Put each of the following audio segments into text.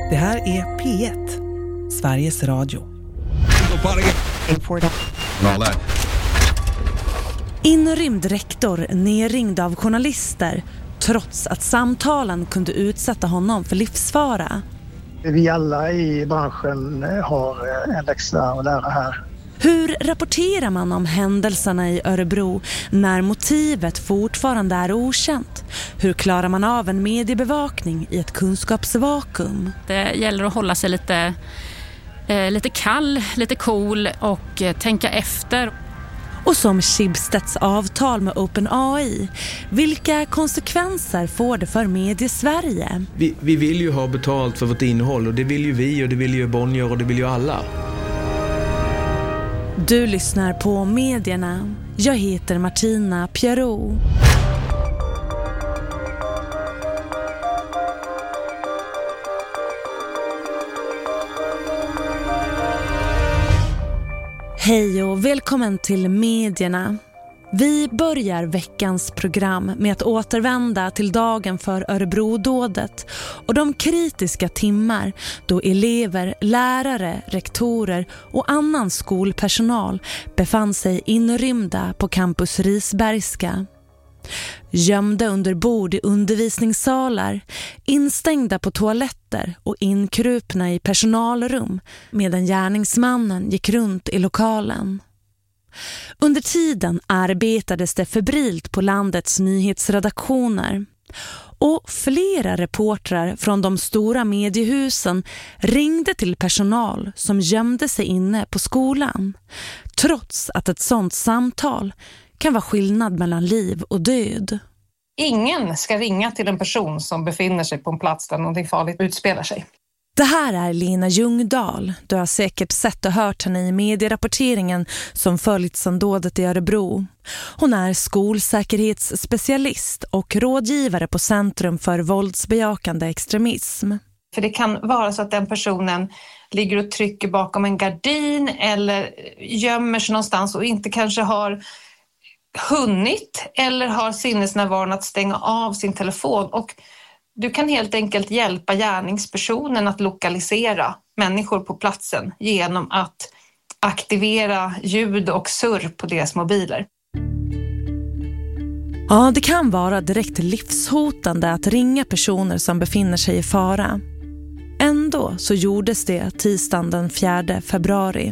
Det här är P1, Sveriges Radio. Inrymd rektor nerringd av journalister trots att samtalen kunde utsätta honom för livsfara. Vi alla i branschen har en läxa att lära här. Hur rapporterar man om händelserna i Örebro när motivet fortfarande är okänt? Hur klarar man av en mediebevakning i ett kunskapsvakuum? Det gäller att hålla sig lite kall, lite cool och tänka efter. Och som Schibsteds avtal med OpenAI, vilka konsekvenser får det för Mediesverige? Vi vill ju ha betalt för vårt innehåll, och det vill ju vi, och det vill ju Bonnier, och det vill ju alla. Du lyssnar på Medierna. Jag heter Martina Pierrot. Hej och välkommen till Medierna. Vi börjar veckans program med att återvända till dagen för Örebrodådet och de kritiska timmar då elever, lärare, rektorer och annan skolpersonal befann sig inrymda på campus Risbergska. Gömda under bord i undervisningssalar, instängda på toaletter och inkrupna i personalrum medan gärningsmannen gick runt i lokalen. Under tiden arbetades det febrilt på landets nyhetsredaktioner och flera reportrar från de stora mediehusen ringde till personal som gömde sig inne på skolan, trots att ett sådant samtal kan vara skillnad mellan liv och död. Ingen ska ringa till en person som befinner sig på en plats där någonting farligt utspelar sig. Det här är Lena Ljungdahl. Du har säkert sett och hört henne i medierapporteringen som följt sedan dådet i Örebro. Hon är skolsäkerhetsspecialist och rådgivare på Centrum för våldsbejakande extremism. För det kan vara så att den personen ligger och trycker bakom en gardin eller gömmer sig någonstans och inte kanske har hunnit eller har sinnesnärvaron att stänga av sin telefon, och du kan helt enkelt hjälpa gärningspersonen att lokalisera människor på platsen genom att aktivera ljud och surr på deras mobiler. Ja, det kan vara direkt livshotande att ringa personer som befinner sig i fara. Ändå så gjordes det tisdagen den 4 februari.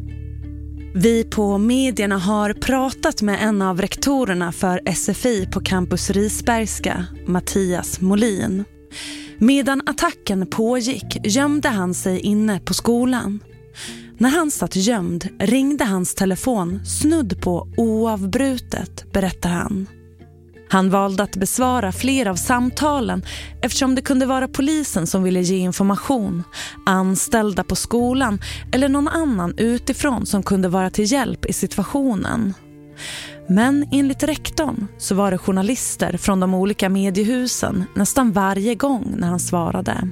Vi på Medierna har pratat med en av rektorerna för SFI på campus Risbergska, Mattias Molin. Medan attacken pågick gömde han sig inne på skolan. När han satt gömd ringde hans telefon snudd på oavbrutet, berättar han. Han valde att besvara flera av samtalen eftersom det kunde vara polisen som ville ge information, anställda på skolan eller någon annan utifrån som kunde vara till hjälp i situationen. Men enligt rektorn så var det journalister från de olika mediehusen nästan varje gång när han svarade.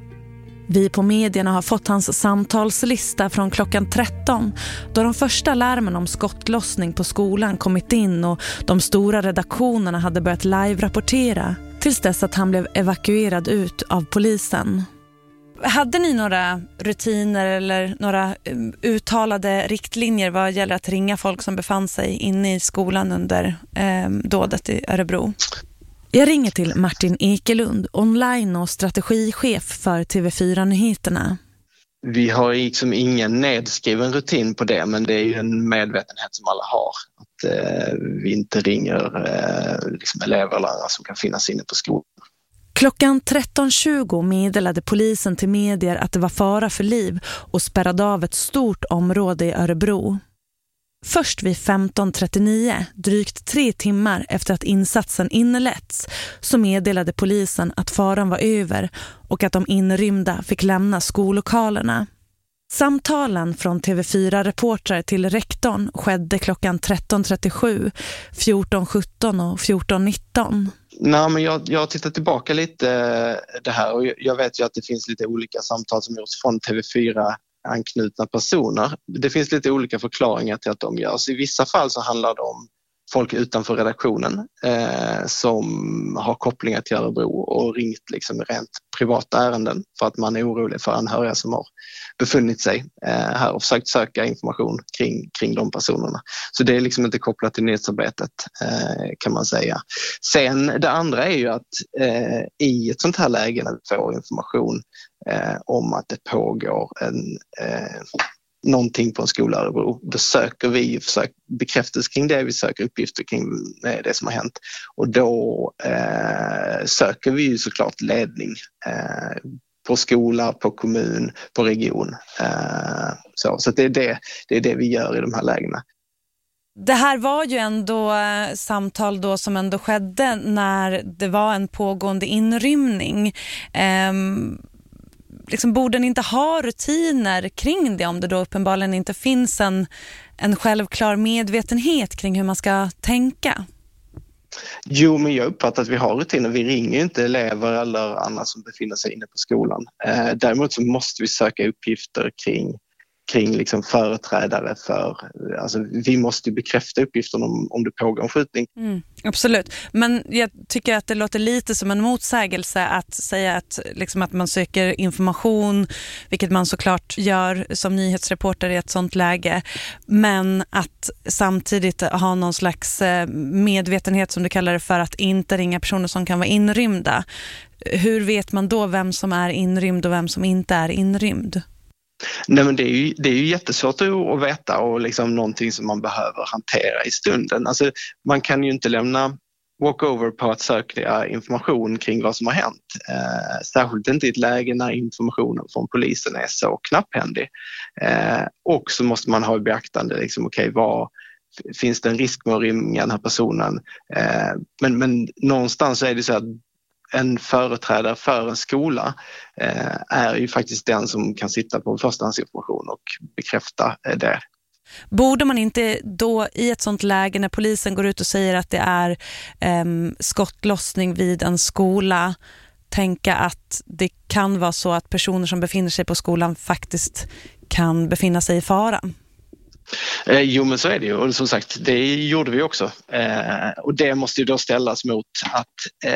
Vi på Medierna har fått hans samtalslista från klockan 13 då de första larmen om skottlossning på skolan kommit in och de stora redaktionerna hade börjat live-rapportera tills dess att han blev evakuerad ut av polisen. Hade ni några rutiner eller några uttalade riktlinjer vad gäller att ringa folk som befann sig inne i skolan under dådet i Örebro? Jag ringer till Martin Ekelund, online- och strategichef för TV4-nyheterna. Vi har liksom ingen nedskriven rutin på det, men det är ju en medvetenhet som alla har. Att vi inte ringer liksom elever eller andra som kan finnas inne på skolan. Klockan 13.20 meddelade polisen till medier att det var fara för liv och spärrade av ett stort område i Örebro. Först vid 15.39, drygt 3 timmar efter att insatsen inletts, så meddelade polisen att faran var över och att de inrymda fick lämna skollokalerna. Samtalen från TV4-reportrar till rektorn skedde klockan 13.37, 14.17 och 14.19. Nej, men jag har tittat tillbaka lite det här, och jag vet ju att det finns lite olika samtal som gjorts från TV4 anknutna personer. Det finns lite olika förklaringar till att de görs. I vissa fall så handlar det om folk utanför redaktionen som har kopplingar till Örebro och ringt liksom rent privata ärenden för att man är orolig för anhöriga som har befunnit sig här och försökt söka information kring de personerna. Så det är liksom inte kopplat till nyhetsarbetet kan man säga. Sen det andra är ju att i ett sånt här läge när vi får information om att det pågår någonting på en skola i Örebro, då söker vi bekräftelse kring det, vi söker uppgifter kring det som har hänt och då söker vi ju såklart ledning på skola, på kommun, på region. Så det är det vi gör i de här lägena. Det här var ju ändå samtal då som ändå skedde när det var en pågående inrymning. Liksom, borde ni inte ha rutiner kring det om det då uppenbarligen inte finns en självklar medvetenhet kring hur man ska tänka? Jo, men jag uppfattar att vi har rutiner. Vi ringer ju inte elever eller andra som befinner sig inne på skolan. Däremot så måste vi söka uppgifter kring liksom företrädare för, alltså vi måste bekräfta uppgifterna om det pågår en skjutning. Absolut, men jag tycker att det låter lite som en motsägelse att säga att, liksom att man söker information, vilket man såklart gör som nyhetsreporter i ett sånt läge, men att samtidigt ha någon slags medvetenhet som du kallar det för att inte ringa personer som kan vara inrymda. Hur vet man då vem som är inrymd och vem som inte är inrymd? Nej, men det är ju jättesvårt att veta och liksom någonting som man behöver hantera i stunden. Alltså, man kan ju inte lämna walkover på att söka information kring vad som har hänt. Särskilt inte i ett läge när informationen från polisen är så knapphändig. Och så måste man ha i beaktande liksom, finns det en risk med att ringa den här personen? Men någonstans är det så att en företrädare för en skola är ju faktiskt den som kan sitta på förstahandsinformation och bekräfta det. Borde man inte då i ett sånt läge när polisen går ut och säger att det är skottlossning vid en skola tänka att det kan vara så att personer som befinner sig på skolan faktiskt kan befinna sig i fara? Jo, men så är det ju. Och som sagt, det gjorde vi också. Och det måste ju då ställas mot att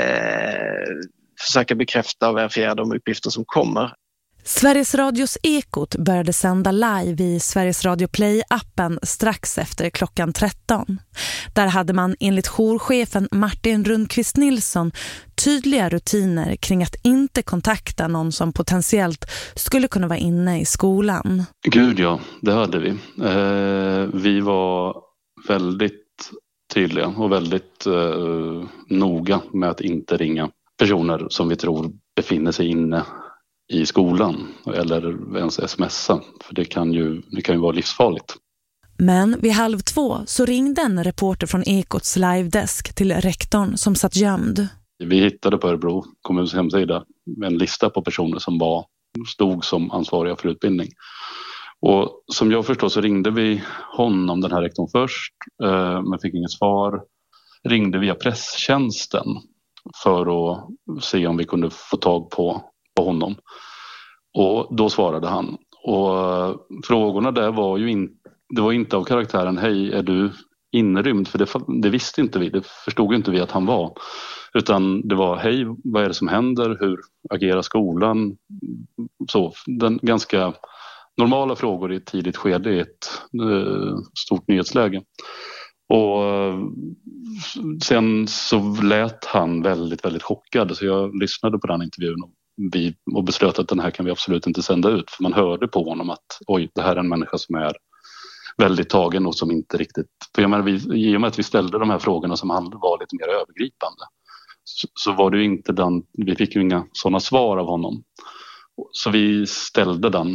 försöka bekräfta och verifiera de uppgifter som kommer. Sveriges Radios Ekot började sända live i Sveriges Radio Play-appen strax efter klockan 13. Där hade man enligt jourchefen Martin Rundqvist Nilsson tydliga rutiner kring att inte kontakta någon som potentiellt skulle kunna vara inne i skolan. Gud ja, det hade vi. Vi var väldigt tydliga och väldigt noga med att inte ringa personer som vi tror befinner sig inne i skolan eller ens smsa, för det kan ju vara livsfarligt. Men vid 1:30 så ringde en reporter från Ekots livedesk till rektorn som satt gömd. Vi hittade på Örebro kommuns hemsida en lista på personer som stod som ansvariga för utbildning. Och som jag förstår så ringde vi honom, den här rektorn först, men fick inget svar. Ringde via presstjänsten för att se om vi kunde få tag på honom. Och då svarade han. Och frågorna där var ju det var inte av karaktären hej, är du inrymd? För det visste inte vi, det förstod inte vi att han var. Utan det var hej, vad är det som händer? Hur agerar skolan? Så, ganska normala frågor i ett tidigt skede i ett stort nyhetsläge. Och sen så lät han väldigt, väldigt chockad. Så jag lyssnade på den intervjun och beslöt att den här kan vi absolut inte sända ut. För man hörde på honom att det här är en människa som är väldigt tagen och som inte riktigt... För jag menar, i och med att vi ställde de här frågorna som var lite mer övergripande så var det ju inte vi fick ju inga sådana svar av honom. Så vi ställde den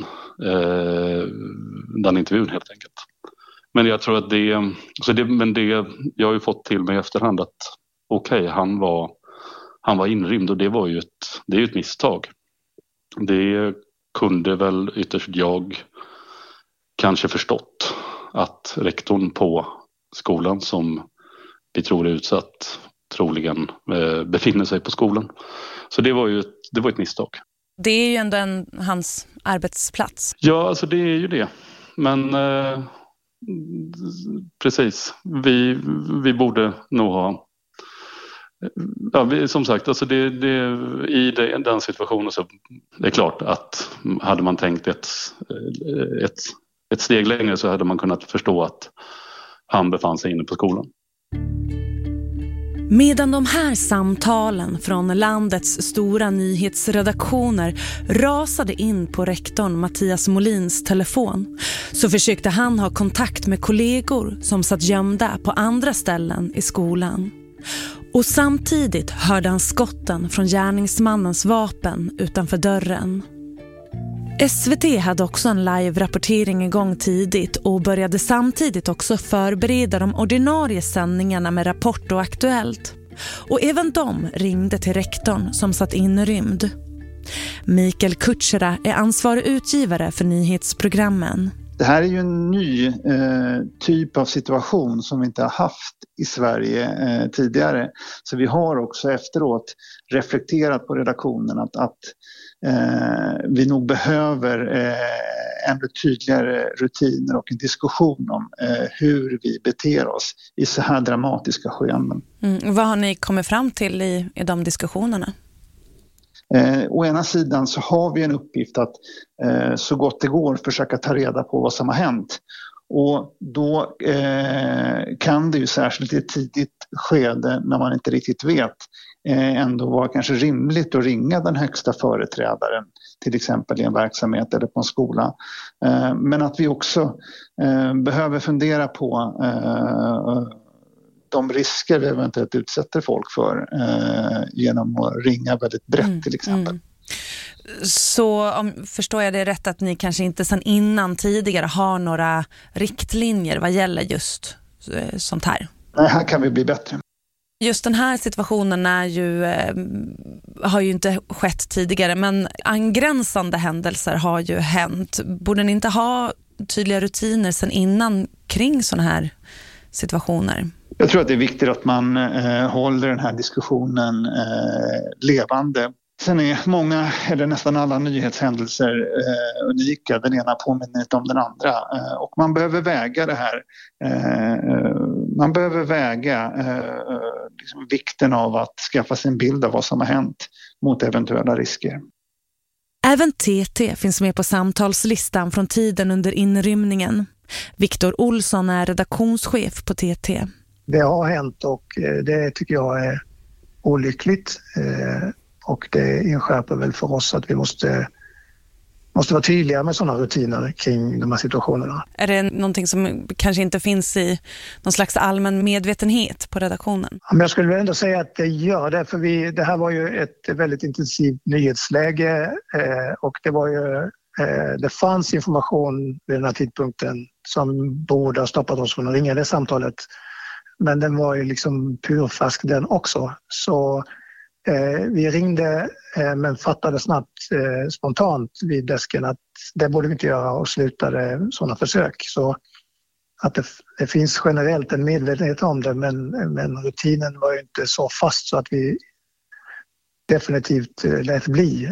intervjun helt enkelt. Men jag tror att jag har ju fått till mig i efterhand att han var inrymd och det är ju ett misstag. Det kunde väl ytterst jag kanske förstått att rektorn på skolan som vi tror är utsatt troligen befinner sig på skolan. Så det var ett misstag. Det är ju ändå hans arbetsplats. Ja, alltså det är ju det. Men Precis. Vi borde nog ha... Ja, som sagt, alltså i den situationen så det är klart att hade man tänkt ett steg längre så hade man kunnat förstå att han befann sig inne på skolan. Medan de här samtalen från landets stora nyhetsredaktioner rasade in på rektorn Mattias Molins telefon så försökte han ha kontakt med kollegor som satt gömda på andra ställen i skolan. Och samtidigt hörde han skotten från gärningsmannens vapen utanför dörren. SVT hade också en live-rapportering igång tidigt och började samtidigt också förbereda de ordinarie sändningarna med Rapport och Aktuellt. Och även de ringde till rektorn som satt inrymd. Mikael Kutschera är ansvarig utgivare för nyhetsprogrammen. Det här är ju en ny typ av situation som vi inte har haft i Sverige tidigare. Så vi har också efteråt reflekterat på redaktionen att vi nog behöver ännu tydligare rutiner och en diskussion om hur vi beter oss i så här dramatiska skeenden. Vad har ni kommit fram till i de diskussionerna? Å ena sidan så har vi en uppgift att så gott det går försöka ta reda på vad som har hänt. Och då kan det ju särskilt i ett tidigt skede när man inte riktigt vet ändå vara kanske rimligt att ringa den högsta företrädaren till exempel i en verksamhet eller på en skola. Men att vi också behöver fundera på de risker vi eventuellt utsätter folk för genom att ringa väldigt brett till exempel. Så förstår jag det rätt att ni kanske inte sedan innan tidigare har några riktlinjer vad gäller just sånt här? Nej, här kan vi bli bättre. Just den här situationen har ju inte skett tidigare, men angränsande händelser har ju hänt. Borde ni inte ha tydliga rutiner sedan innan kring sådana här situationer? Jag tror att det är viktigt att man håller den här diskussionen levande. Sen är många eller nästan alla nyhetshändelser unika. Den ena påminner inte om den andra. Och man behöver väga det här. Man behöver väga liksom vikten av att skaffa sig en bild av vad som har hänt mot eventuella risker. Även TT finns med på samtalslistan från tiden under inrymningen. Viktor Olsson är redaktionschef på TT. Det har hänt och det tycker jag är olyckligt. Och det inskärper väl för oss att vi måste vara tydliga med sådana rutiner kring de här situationerna. Är det någonting som kanske inte finns i någon slags allmän medvetenhet på redaktionen? Men jag skulle ändå säga att det gör det, för det här var ju ett väldigt intensivt nyhetsläge och det fanns information vid den här tidpunkten som borde ha stoppat oss från att ringa det samtalet. Men den var ju liksom purfärsk den också. Så vi ringde men fattade snabbt spontant vid desken att det borde vi inte göra och slutade sådana försök. Så att det finns generellt en medvetenhet om det, men rutinen var ju inte så fast så att vi definitivt lät bli.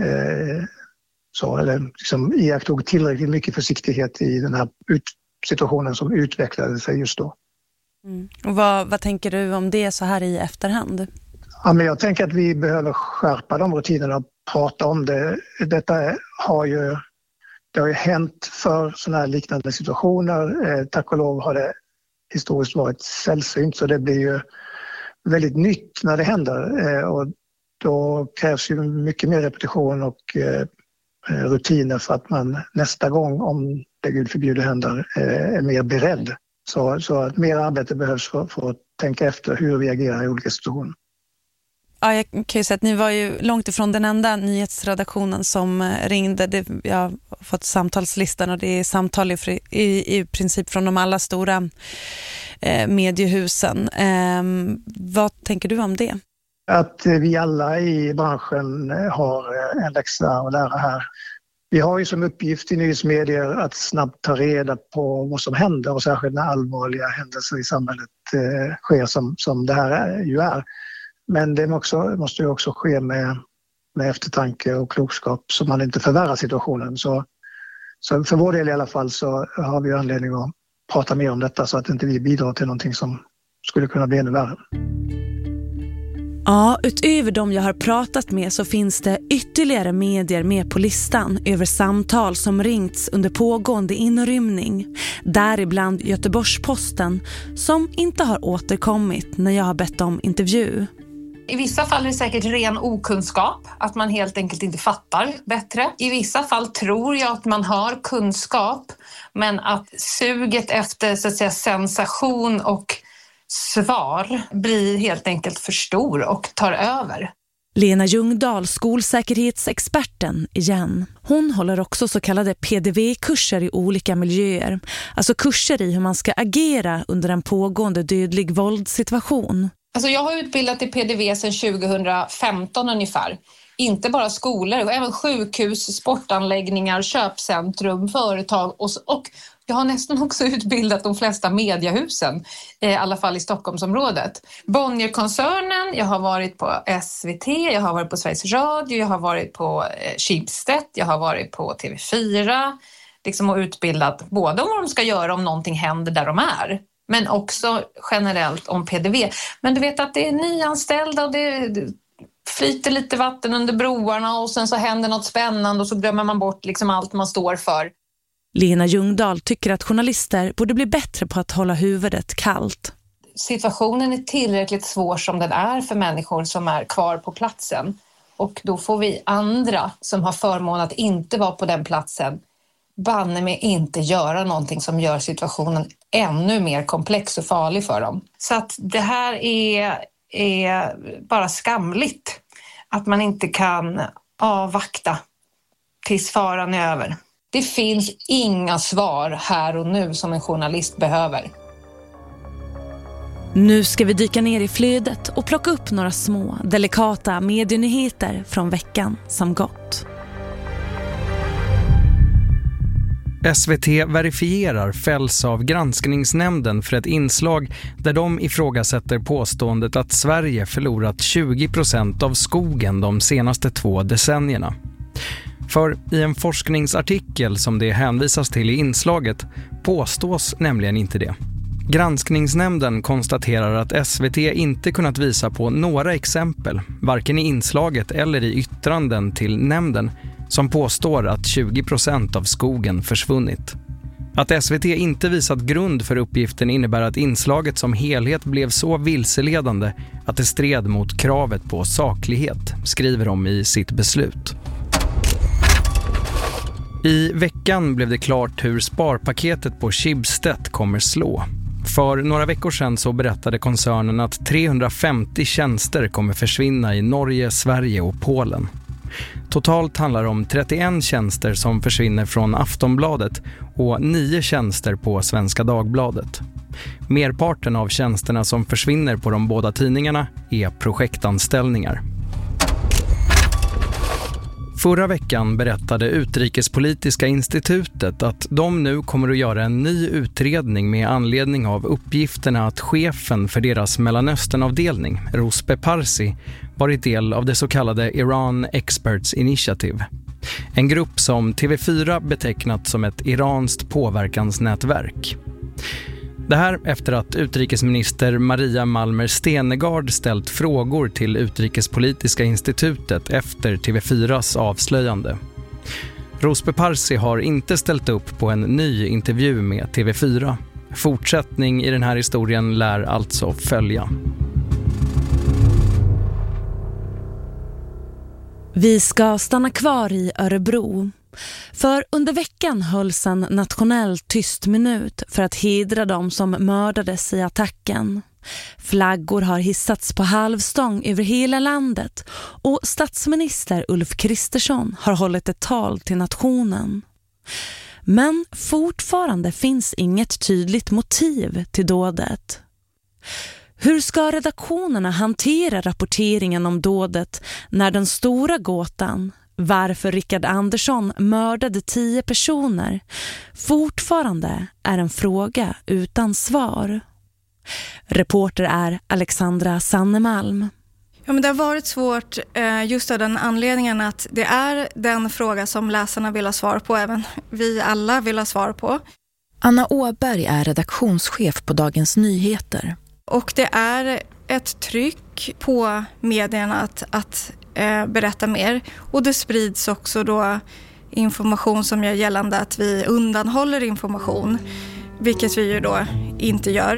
Eller liksom iakttog tillräckligt mycket försiktighet i den här situationen som utvecklade sig just då. Och vad tänker du om det så här i efterhand? Ja, men jag tänker att vi behöver skärpa de rutinerna och prata om det. Det har ju hänt för sådana här liknande situationer. Tack och lov har det historiskt varit sällsynt, så det blir ju väldigt nytt när det händer. Och då krävs ju mycket mer repetition och rutiner för att man nästa gång, om det Gud förbjuder händer, är mer beredd. Så att mer arbete behövs för att tänka efter hur vi agerar i olika situationer. Ja, jag kan ju säga att ni var ju långt ifrån den enda nyhetsredaktionen som ringde. Jag har fått samtalslistan och det är samtal i princip från de alla stora mediehusen. Vad tänker du om det? Att vi alla i branschen har en läxa att lära här. Vi har ju som uppgift i nyhetsmedier att snabbt ta reda på vad som händer, och särskilt när allvarliga händelser i samhället sker som det här ju är. Men det måste ju också ske med eftertanke och klokskap så man inte förvärrar situationen. Så för vår del i alla fall så har vi anledning att prata mer om detta så att inte vi bidrar till någonting som skulle kunna bli ännu värre. Ja, utöver de jag har pratat med så finns det ytterligare medier med på listan över samtal som ringts under pågående inrymning. Däribland Göteborgs-Posten som inte har återkommit när jag har bett om intervju. I vissa fall är det säkert ren okunskap, att man helt enkelt inte fattar bättre. I vissa fall tror jag att man har kunskap, men att suget efter så att säga, sensation och svar blir helt enkelt för stor och tar över. Lena Ljungdahl, skolsäkerhetsexperten igen. Hon håller också så kallade PDV-kurser i olika miljöer. Alltså kurser i hur man ska agera under en pågående dödlig våldssituation. Alltså jag har utbildat i PDV sedan 2015 ungefär. Inte bara skolor, även sjukhus, sportanläggningar, köpcentrum, företag och jag har nästan också utbildat de flesta mediehusen, i alla fall i Stockholmsområdet. Bonnierkoncernen, jag har varit på SVT, jag har varit på Sveriges Radio, jag har varit på Schibsted, jag har varit på TV4. Liksom och utbildat både om vad de ska göra om någonting händer där de är. Men också generellt om PDV. Men du vet att det är nyanställda och det flyter lite vatten under broarna och sen så händer något spännande och så glömmer man bort liksom allt man står för. Lena Ljungdahl tycker att journalister borde bli bättre på att hålla huvudet kallt. Situationen är tillräckligt svår som den är för människor som är kvar på platsen. Och då får vi andra som har förmån att inte vara på den platsen banne med inte göra någonting som gör situationen ännu mer komplex och farlig för dem. Så att det här är bara skamligt att man inte kan avvakta tills faran är över. Det finns inga svar här och nu som en journalist behöver. Nu ska vi dyka ner i flödet och plocka upp några små, delikata medienyheter från veckan som gått. SVT verifierar fälls av granskningsnämnden för ett inslag där de ifrågasätter påståendet att Sverige förlorat 20% av skogen de senaste 2 decennierna. För i en forskningsartikel som det hänvisas till i inslaget påstås nämligen inte det. Granskningsnämnden konstaterar att SVT inte kunnat visa på några exempel, varken i inslaget eller i yttranden till nämnden, som påstår att 20% av skogen försvunnit. Att SVT inte visat grund för uppgiften innebär att inslaget som helhet blev så vilseledande att det stred mot kravet på saklighet, skriver de i sitt beslut. I veckan blev det klart hur sparpaketet på Schibsted kommer slå. För några veckor sedan så berättade koncernen att 350 tjänster kommer försvinna i Norge, Sverige och Polen. Totalt handlar det om 31 tjänster som försvinner från Aftonbladet och 9 tjänster på Svenska Dagbladet. Merparten av tjänsterna som försvinner på de båda tidningarna är projektanställningar. Förra veckan berättade Utrikespolitiska institutet att de nu kommer att göra en ny utredning med anledning av uppgifterna att chefen för deras Mellanösternavdelning, Ruspe Parsi, varit del av det så kallade Iran Experts Initiative. En grupp som TV4 betecknat som ett iranskt påverkansnätverk. Det här efter att utrikesminister Maria Malmer Stenergard ställt frågor till Utrikespolitiska institutet efter TV4s avslöjande. Ruspe Parsi har inte ställt upp på en ny intervju med TV4. Fortsättning i den här historien lär alltså följa. Vi ska stanna kvar i Örebro. För under veckan hölls en nationell tyst minut för att hedra dem som mördades i attacken. Flaggor har hissats på halvstång över hela landet och statsminister Ulf Kristersson har hållit ett tal till nationen. Men fortfarande finns inget tydligt motiv till dådet. Hur ska redaktionerna hantera rapporteringen om dådet när den stora gåtan, varför Rickard Andersson mördade 10 personer, fortfarande är en fråga utan svar? Reporter är Alexandra Sannemalm. Ja, men det har varit svårt just av den anledningen att det är den fråga som läsarna vill ha svar på, även vi alla vill ha svar på. Anna Åberg är redaktionschef på Dagens Nyheter. Och det är ett tryck på medierna att berätta mer. Och det sprids också då information som gör gällande att vi undanhåller information. Vilket vi ju då inte gör.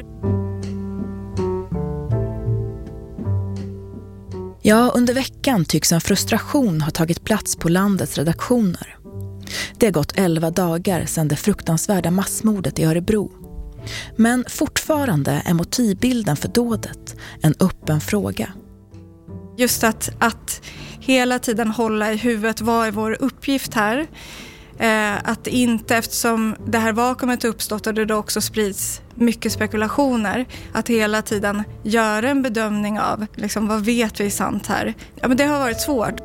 Ja, under veckan tycks en frustration ha tagit plats på landets redaktioner. Det har gått 11 dagar sedan det fruktansvärda massmordet i Örebro. Men fortfarande är motivbilden för dådet en öppen fråga. Just att hela tiden hålla i huvudet, vad är vår uppgift här? Att inte, eftersom det här vakuumet uppstått och det då också sprids mycket spekulationer, att hela tiden göra en bedömning av liksom, vad vet vi är sant här? Ja, men det har varit svårt.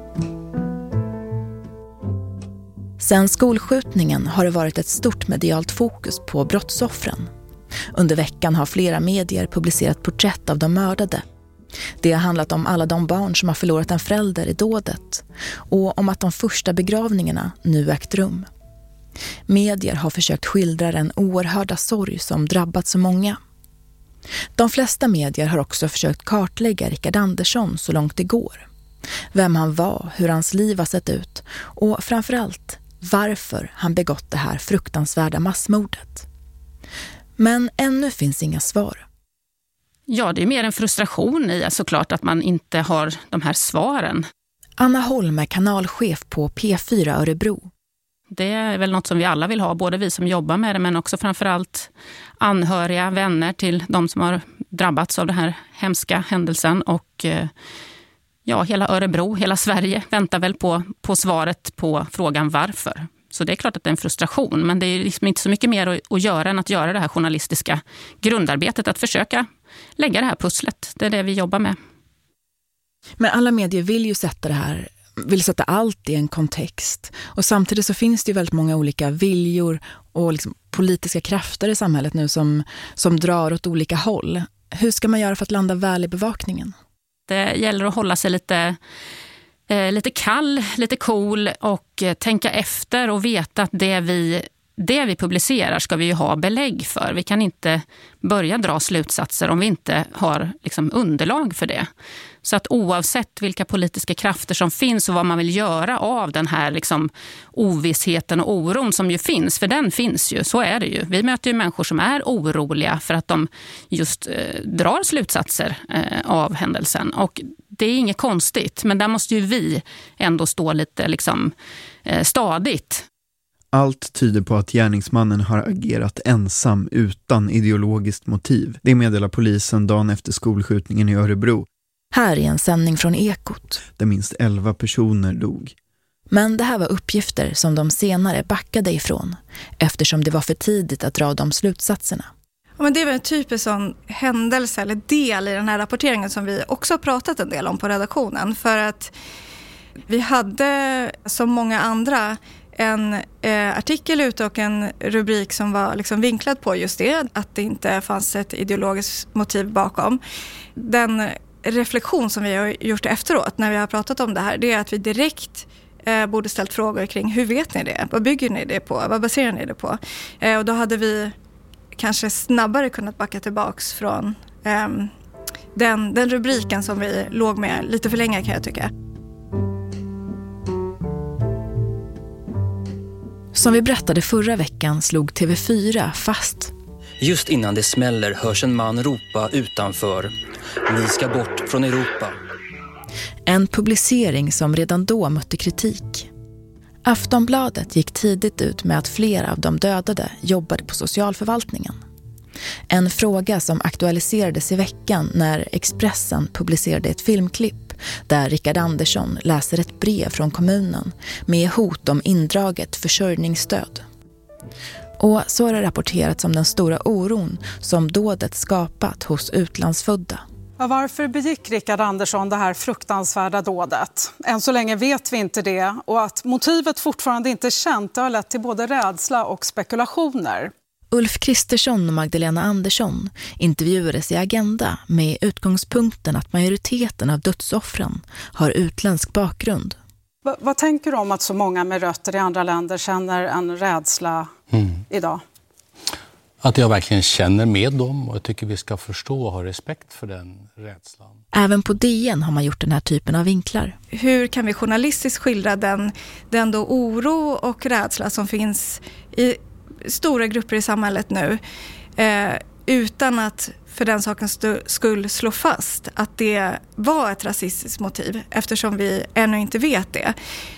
Sen skolskjutningen har det varit ett stort medialt fokus på brottsoffren. Under veckan har flera medier publicerat porträtt av de mördade. Det har handlat om alla de barn som har förlorat en förälder i dådet och om att de första begravningarna nu ägt rum. Medier har försökt skildra den oerhörda sorg som drabbat så många. De flesta medier har också försökt kartlägga Rickard Andersson så långt det går. Vem han var, hur hans liv har sett ut och framförallt varför han begått det här fruktansvärda massmordet. Men ännu finns inga svar. Ja, det är mer en frustration i såklart att man inte har de här svaren. Anna Holm är kanalchef på P4 Örebro. Det är väl något som vi alla vill ha, både vi som jobbar med det men också framförallt anhöriga, vänner till de som har drabbats av den här hemska händelsen. Och ja, hela Örebro, hela Sverige väntar väl på svaret på frågan varför. Så det är klart att det är en frustration, men det är liksom inte så mycket mer att göra än att göra det här journalistiska grundarbetet, att försöka lägga det här pusslet. Det är det vi jobbar med. Men alla medier vill sätta allt i en kontext. Och samtidigt så finns det ju väldigt många olika viljor och liksom politiska krafter i samhället nu som drar åt olika håll. Hur ska man göra för att landa väl i bevakningen? Det gäller att hålla sig lite kall, lite cool och tänka efter och veta att det vi publicerar ska vi ju ha belägg för. Vi kan inte börja dra slutsatser om vi inte har liksom underlag för det. Så att oavsett vilka politiska krafter som finns och vad man vill göra av den här liksom ovissheten och oron som ju finns, för den finns ju, så är det ju. Vi möter ju människor som är oroliga för att de just drar slutsatser av händelsen, och det är inget konstigt, men där måste ju vi ändå stå lite liksom stadigt. Allt tyder på att gärningsmannen har agerat ensam utan ideologiskt motiv. Det meddelar polisen dagen efter skolskjutningen i Örebro. Här är en sändning från Ekot. Där minst 11 personer dog. Men det här var uppgifter som de senare backade ifrån, eftersom det var för tidigt att dra de slutsatserna. Ja, men det är väl en typisk sån händelse eller del i den här rapporteringen som vi också har pratat en del om på redaktionen. För att vi hade, som många andra, en artikel ute och en rubrik som var liksom vinklad på just det, att det inte fanns ett ideologiskt motiv bakom. Den reflektion som vi har gjort efteråt när vi har pratat om det här, det är att vi direkt borde ställt frågor kring hur vet ni det? Vad bygger ni det på? Vad baserar ni det på? Och då hade vi kanske snabbare kunnat backa tillbaks från den rubriken som vi låg med lite för länge, kan jag tycka. Som vi berättade förra veckan slog TV4 fast. Just innan det smäller hörs en man ropa utanför: "Ni ska bort från Europa." En publicering som redan då mötte kritik. Aftonbladet gick tidigt ut med att flera av de dödade jobbade på socialförvaltningen. En fråga som aktualiserades i veckan när Expressen publicerade ett filmklipp där Rickard Andersson läser ett brev från kommunen med hot om indraget försörjningsstöd. Och så har det rapporterats om den stora oron som dådet skapat hos utlandsfödda. Ja, varför begick Rickard Andersson det här fruktansvärda dådet? Än så länge vet vi inte det, och att motivet fortfarande inte är känt har lett till både rädsla och spekulationer. Ulf Kristersson och Magdalena Andersson intervjuades i Agenda med utgångspunkten att majoriteten av dödsoffren har utländsk bakgrund. Vad tänker du om att så många med rötter i andra länder känner en rädsla idag? Att jag verkligen känner med dem och jag tycker vi ska förstå och ha respekt för den rädslan. Även på DN har man gjort den här typen av vinklar. Hur kan vi journalistiskt skildra den då oro och rädsla som finns i stora grupper i samhället nu utan att för den sakens skull slå fast att det var ett rasistiskt motiv, eftersom vi ännu inte vet det.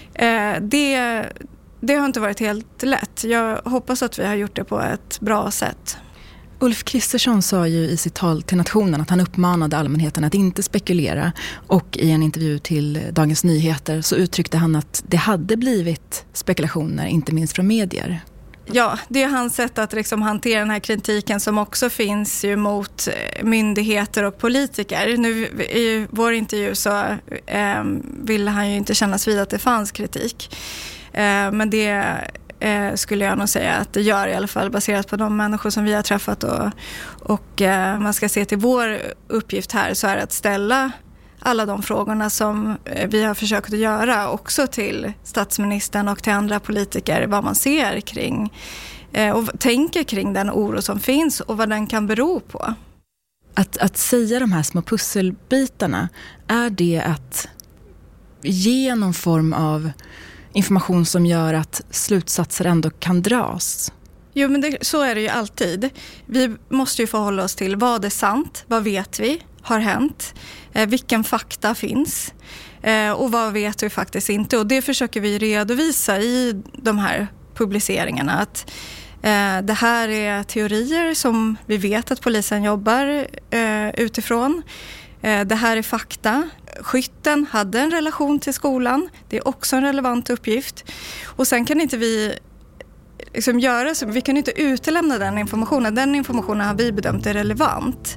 Det har inte varit helt lätt. Jag hoppas att vi har gjort det på ett bra sätt. Ulf Kristersson sa ju i sitt tal till nationen att han uppmanade allmänheten att inte spekulera, och i en intervju till Dagens Nyheter så uttryckte han att det hade blivit spekulationer, inte minst från medier. Ja, det är hans sätt att liksom hantera den här kritiken som också finns ju mot myndigheter och politiker. Nu i vår intervju så ville han ju inte kännas vid att det fanns kritik. Men det skulle jag nog säga att det gör, i alla fall baserat på de människor som vi har träffat. Och man ska se till vår uppgift här, så är det att ställa alla de frågorna som vi har försökt att göra också till statsministern och till andra politiker, vad man ser kring och tänker kring den oro som finns och vad den kan bero på. Att säga de här små pusselbitarna, är det att ge någon form av information som gör att slutsatser ändå kan dras? Jo, men så är det ju alltid. Vi måste ju förhålla oss till vad är sant, vad vet vi har hänt, vilken fakta finns och vad vet vi faktiskt inte. Och det försöker vi redovisa i de här publiceringarna, att det här är teorier som vi vet att polisen jobbar utifrån. Det här är fakta. Skytten hade en relation till skolan. Det är också en relevant uppgift. Och sen kan inte vi liksom göra så. Vi kan inte utelämna den informationen. Den informationen har vi bedömt är relevant.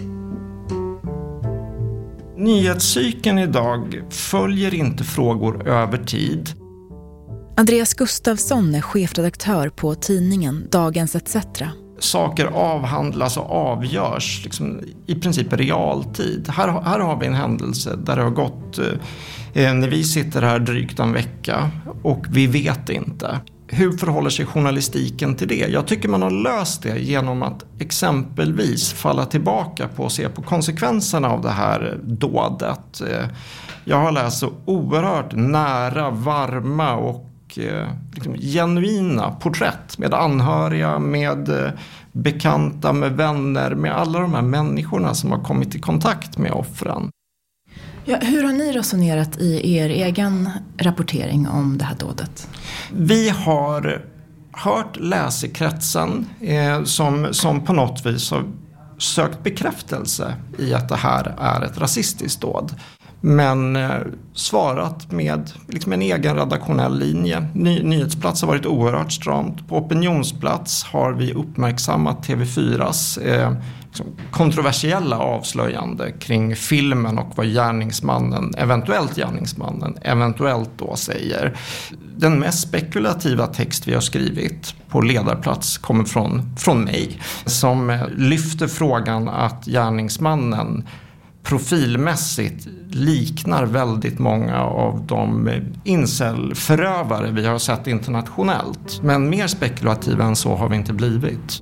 Nyhetscykeln idag följer inte frågor över tid. Andreas Gustafsson är chefredaktör på tidningen Dagens ETC. Saker avhandlas och avgörs liksom i princip i realtid. Här har vi en händelse där det har gått, när vi sitter här drygt en vecka och vi vet inte. Hur förhåller sig journalistiken till det? Jag tycker man har löst det genom att exempelvis falla tillbaka på och se på konsekvenserna av det här dådet. Jag har läst så oerhört nära, varma och liksom genuina porträtt med anhöriga, med bekanta, med vänner, med alla de här människorna som har kommit i kontakt med offren. Ja, hur har ni resonerat i er egen rapportering om det här dådet? Vi har hört läsekretsen som på något vis har sökt bekräftelse i att det här är ett rasistiskt dåd. Men svarat med liksom en egen redaktionell linje. Nyhetsplats har varit oerhört stramt. På opinionsplats har vi uppmärksammat TV4s liksom kontroversiella avslöjande kring filmen och vad gärningsmannen eventuellt då säger. Den mest spekulativa text vi har skrivit på ledarplats kommer från mig, som lyfter frågan att gärningsmannen profilmässigt liknar väldigt många av de incelförövare vi har sett internationellt. Men mer spekulativa än så har vi inte blivit.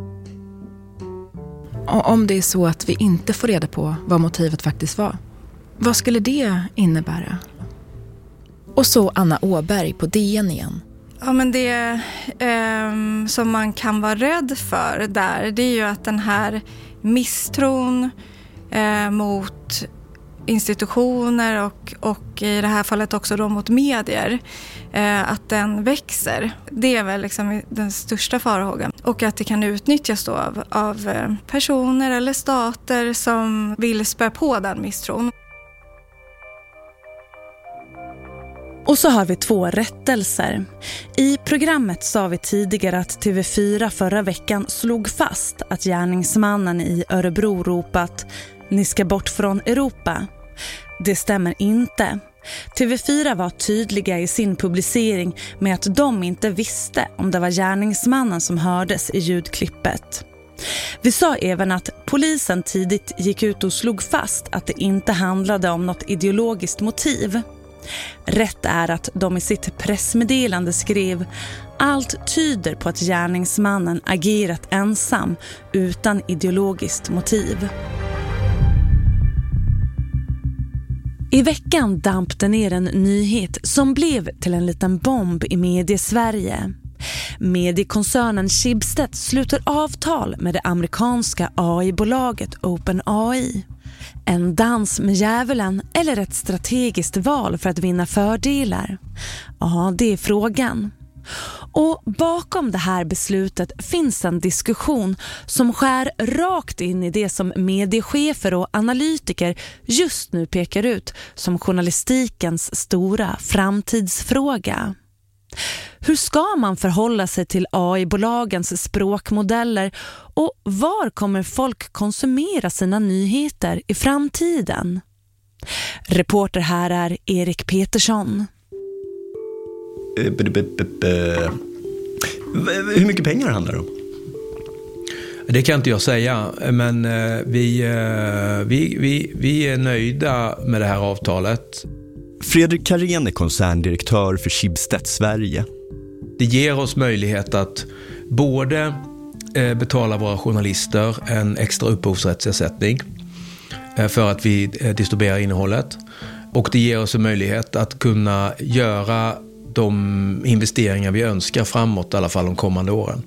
Om det är så att vi inte får reda på vad motivet faktiskt var, vad skulle det innebära? Och så Anna Åberg på DN igen. Ja, men det som man kan vara rädd för där, det är ju att den här misstron mot institutioner och i det här fallet också då mot medier, att den växer. Det är väl liksom den största farhågan. Och att det kan utnyttjas då av personer eller stater som vill spä på den misstron. Och så har vi 2 rättelser. I programmet sa vi tidigare att TV4 förra veckan slog fast att gärningsmannen i Örebro ropat "Ni ska bort från Europa". Det stämmer inte. TV4 var tydliga i sin publicering med att de inte visste om det var gärningsmannen som hördes i ljudklippet. Vi sa även att polisen tidigt gick ut och slog fast att det inte handlade om något ideologiskt motiv. Rätt är att de i sitt pressmeddelande skrev: allt tyder på att gärningsmannen agerat ensam utan ideologiskt motiv. I veckan damp det ner en nyhet som blev till en liten bomb i mediesverige. Mediekoncernen Schibsted sluter avtal med det amerikanska AI-bolaget OpenAI. En dans med djävulen eller ett strategiskt val för att vinna fördelar? Ja, det är frågan. Och bakom det här beslutet finns en diskussion som skär rakt in i det som mediechefer och analytiker just nu pekar ut som journalistikens stora framtidsfråga. Hur ska man förhålla sig till AI-bolagens språkmodeller och var kommer folk konsumera sina nyheter i framtiden? Reporter här är Erik Petersson. Hur mycket pengar handlar det om? Det kan inte jag säga, men vi är nöjda med det här avtalet. Fredrik Karén är koncerndirektör för Schibsted Sverige. Det ger oss möjlighet att både betala våra journalister en extra upphovsrättsersättning för att vi distribuerar innehållet. Och det ger oss en möjlighet att kunna göra de investeringar vi önskar framåt, i alla fall de kommande åren.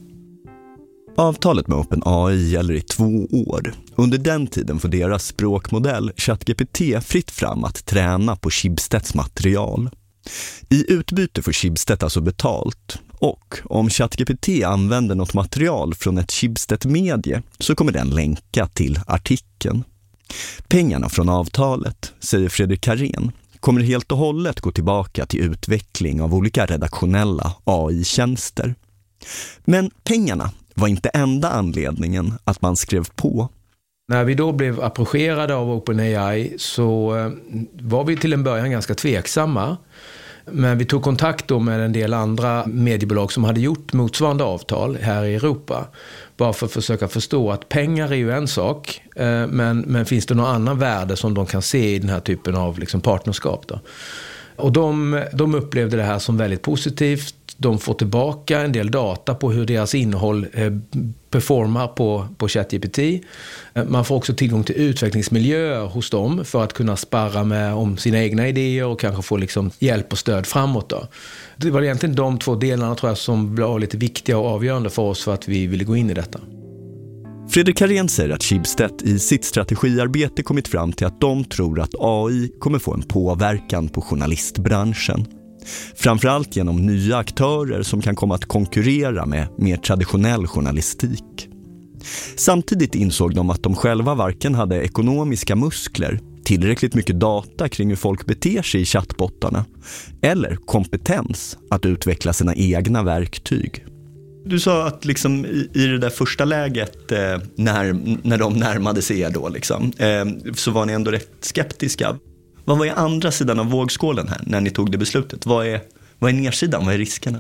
Avtalet med OpenAI gäller i 2 år. Under den tiden får deras språkmodell ChatGPT fritt fram att träna på Schibsteds material. I utbyte får Schibsted alltså betalt. Och om ChatGPT använder något material från ett Schibsted-medie så kommer den länka till artikeln. Pengarna från avtalet, säger Fredrik Karén, kommer helt och hållet gå tillbaka till utveckling av olika redaktionella AI-tjänster. Men pengarna var inte enda anledningen att man skrev på. När vi då blev approcherade av OpenAI så var vi till en början ganska tveksamma. Men vi tog kontakt då med en del andra mediebolag som hade gjort motsvarande avtal här i Europa. Bara för att försöka förstå att pengar är ju en sak, men finns det någon annan värde som de kan se i den här typen av liksom partnerskap då? Och de upplevde det här som väldigt positivt. De får tillbaka en del data på hur deras innehåll performar på ChatGPT. Man får också tillgång till utvecklingsmiljöer hos dem för att kunna sparra om sina egna idéer och kanske få liksom hjälp och stöd framåt då. Det var egentligen de 2 delarna tror jag som var lite viktiga och avgörande för oss för att vi ville gå in i detta. Fredrik Karén säger att Schibsted i sitt strategiarbete kommit fram till att de tror att AI kommer få en påverkan på journalistbranschen. Framförallt genom nya aktörer som kan komma att konkurrera med mer traditionell journalistik. Samtidigt insåg de att de själva varken hade ekonomiska muskler, tillräckligt mycket data kring hur folk beter sig i chattbottarna eller kompetens att utveckla sina egna verktyg. Du sa att liksom i det där första läget när de närmade sig er då liksom, så var ni ändå rätt skeptiska. Vad var i andra sidan av vågskålen här när ni tog det beslutet? Vad är nedsidan? Vad är riskerna?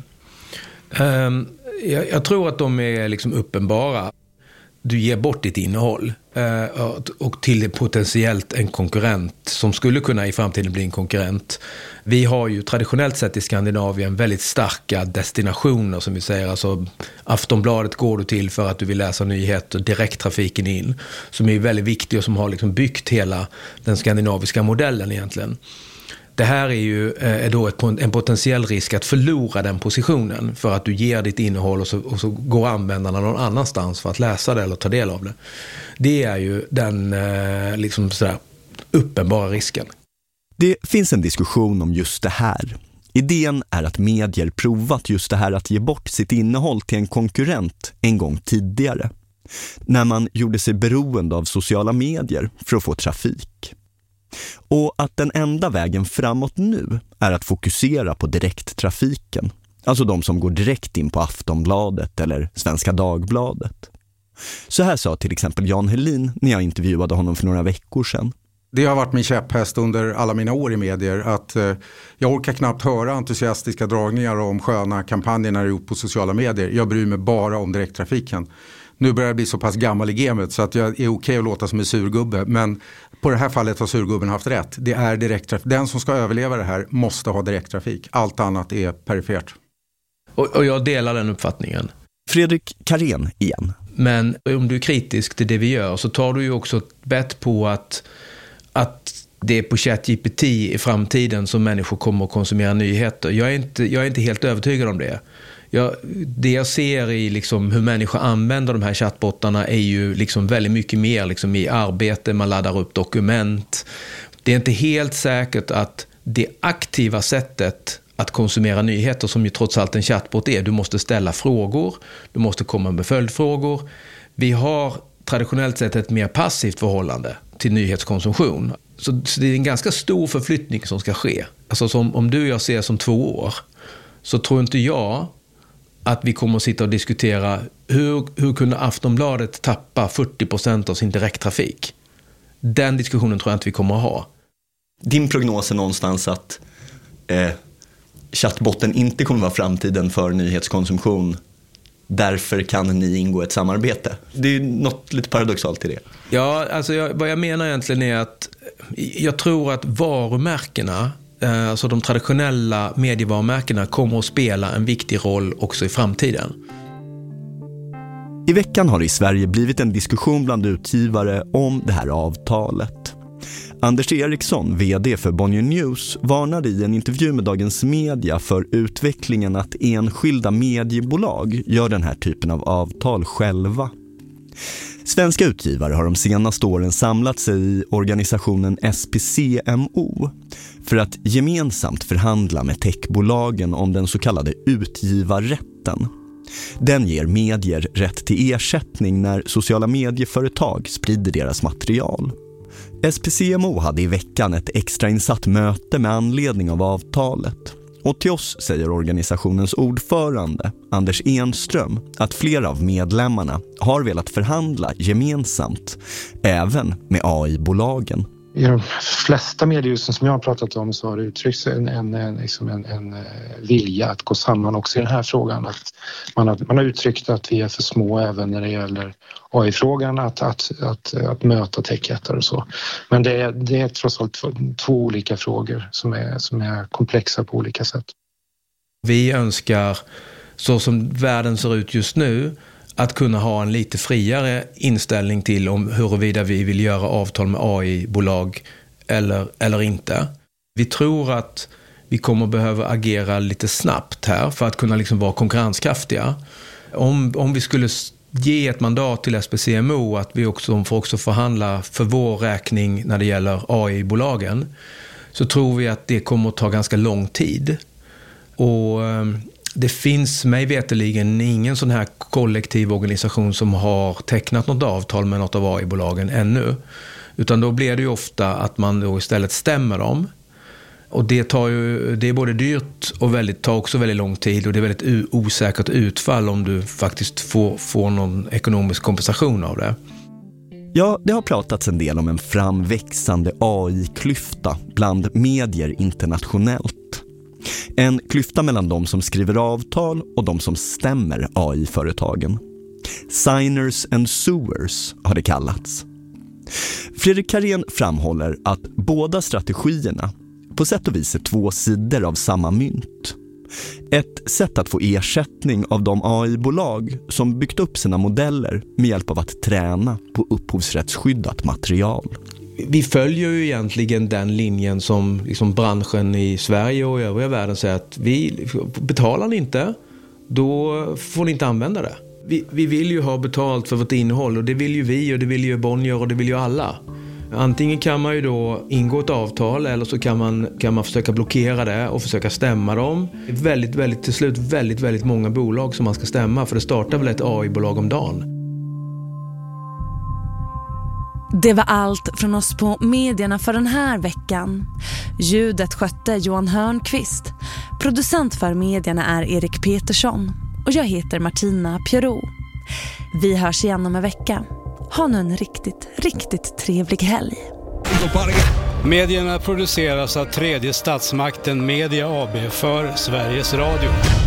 Jag tror att de är liksom uppenbara. Du ger bort ditt innehåll och till potentiellt en konkurrent som skulle kunna i framtiden bli en konkurrent. Vi har ju traditionellt sett i Skandinavien väldigt starka destinationer som vi säger. Alltså Aftonbladet går du till för att du vill läsa nyheter, direkttrafiken in. Som är väldigt viktig och som har liksom byggt hela den skandinaviska modellen egentligen. Det här är då en potentiell risk att förlora den positionen för att du ger ditt innehåll och så går användarna någon annanstans för att läsa det eller ta del av det. Det är ju den liksom sådär uppenbara risken. Det finns en diskussion om just det här. Idén är att medier provat just det här att ge bort sitt innehåll till en konkurrent en gång tidigare. När man gjorde sig beroende av sociala medier för att få trafik. Och att den enda vägen framåt nu är att fokusera på direkttrafiken. Alltså de som går direkt in på Aftonbladet eller Svenska Dagbladet. Så här sa till exempel Jan Helin när jag intervjuade honom för några veckor sedan. Det har varit min käpphäst under alla mina år i medier att jag orkar knappt höra entusiastiska dragningar om sköna kampanjer när det är gjort på sociala medier. Jag bryr mig bara om direkttrafiken. Nu börjar jag bli så pass gammal i gamet så att jag är okej att låta som en surgubbe. Men på det här fallet har surgubben haft rätt. Det är direkttrafik. Den som ska överleva det här måste ha direkttrafik. Allt annat är perifert. Och jag delar den uppfattningen. Fredrik Karén igen. Men om du är kritisk till det vi gör så tar du ju också ett bett på att det är på ChatGPT i framtiden som människor kommer att konsumera nyheter. Jag är inte helt övertygad om det. Det jag ser i liksom hur människor använder de här chattbottarna är ju liksom väldigt mycket mer liksom i arbete, man laddar upp dokument. Det är inte helt säkert att det aktiva sättet att konsumera nyheter, som ju trots allt en chattbot är, du måste ställa frågor, du måste komma med följdfrågor. Vi har traditionellt sett ett mer passivt förhållande till nyhetskonsumtion. Så det är en ganska stor förflyttning som ska ske. Alltså om du och jag ser som 2 år, så tror inte jag att vi kommer att sitta och diskutera hur kunde Aftonbladet tappa 40% av sin direkttrafik. Den diskussionen tror jag inte vi kommer att ha. Din prognos är någonstans att chattbotten inte kommer vara framtiden för nyhetskonsumtion. Därför kan ni ingå ett samarbete. Det är ju något lite paradoxalt i det. Ja, alltså vad jag menar egentligen är att jag tror att varumärkena, alltså de traditionella medievarumärkena, kommer att spela en viktig roll också i framtiden. I veckan har det i Sverige blivit en diskussion bland utgivare om det här avtalet. Anders Eriksson, vd för Bonnier News, varnade i en intervju med Dagens Media för utvecklingen att enskilda mediebolag gör den här typen av avtal själva. Svenska utgivare har de senaste åren samlat sig i organisationen SPCMO för att gemensamt förhandla med techbolagen om den så kallade utgivarrätten. Den ger medier rätt till ersättning när sociala medieföretag sprider deras material. SPCMO hade i veckan ett extrainsatt möte med anledning av avtalet. Och till oss säger organisationens ordförande, Anders Enström, att flera av medlemmarna har velat förhandla gemensamt, även med AI-bolagen. I de flesta mediehusen som jag har pratat om så har det uttryckts en vilja att gå samman också i den här frågan. Att man har uttryckt att vi är för små även när det gäller AI-frågan, att möta techjättar och så. Men det är trots allt 2 olika frågor som är komplexa på olika sätt. Vi önskar, så som världen ser ut just nu, att kunna ha en lite friare inställning till om huruvida vi vill göra avtal med AI-bolag eller inte. Vi tror att vi kommer behöva agera lite snabbt här för att kunna liksom vara konkurrenskraftiga. Om vi skulle ge ett mandat till SPCMO att vi också får förhandla för vår räkning när det gäller AI-bolagen, så tror vi att det kommer att ta ganska lång tid. Och det finns mig veterligen ingen sån här kollektiv organisation som har tecknat något avtal med något av AI-bolagen ännu. Utan då blir det ju ofta att man då istället stämmer dem. Och det är både dyrt och tar också väldigt lång tid, och det är väldigt osäkert utfall om du faktiskt får någon ekonomisk kompensation av det. Ja, det har pratats en del om en framväxande AI-klyfta bland medier internationellt. En klyfta mellan de som skriver avtal och de som stämmer AI-företagen. Signers and suers har det kallats. Fredrik Karén framhåller att båda strategierna på sätt och vis är 2 sidor av samma mynt. Ett sätt att få ersättning av de AI-bolag som byggt upp sina modeller med hjälp av att träna på upphovsrättsskyddat material. Vi följer ju egentligen den linjen som liksom branschen i Sverige och övriga världen säger att betalar ni inte, då får ni inte använda det. Vi vill ju ha betalt för vårt innehåll, och det vill ju vi, och det vill ju Bonnier, och det vill ju alla. Antingen kan man ju då ingå ett avtal, eller så kan man försöka blockera det och försöka stämma dem. Det är till slut väldigt många bolag som man ska stämma, för det startar väl ett AI-bolag om dagen. Det var allt från oss på medierna för den här veckan. Ljudet skötte Johan Hörnqvist. Producent för medierna är Erik Petersson. Och jag heter Martina Pierrot. Vi hörs igen om en vecka. Ha nu en riktigt trevlig helg. Medierna produceras av tredje statsmakten Media AB för Sveriges Radio.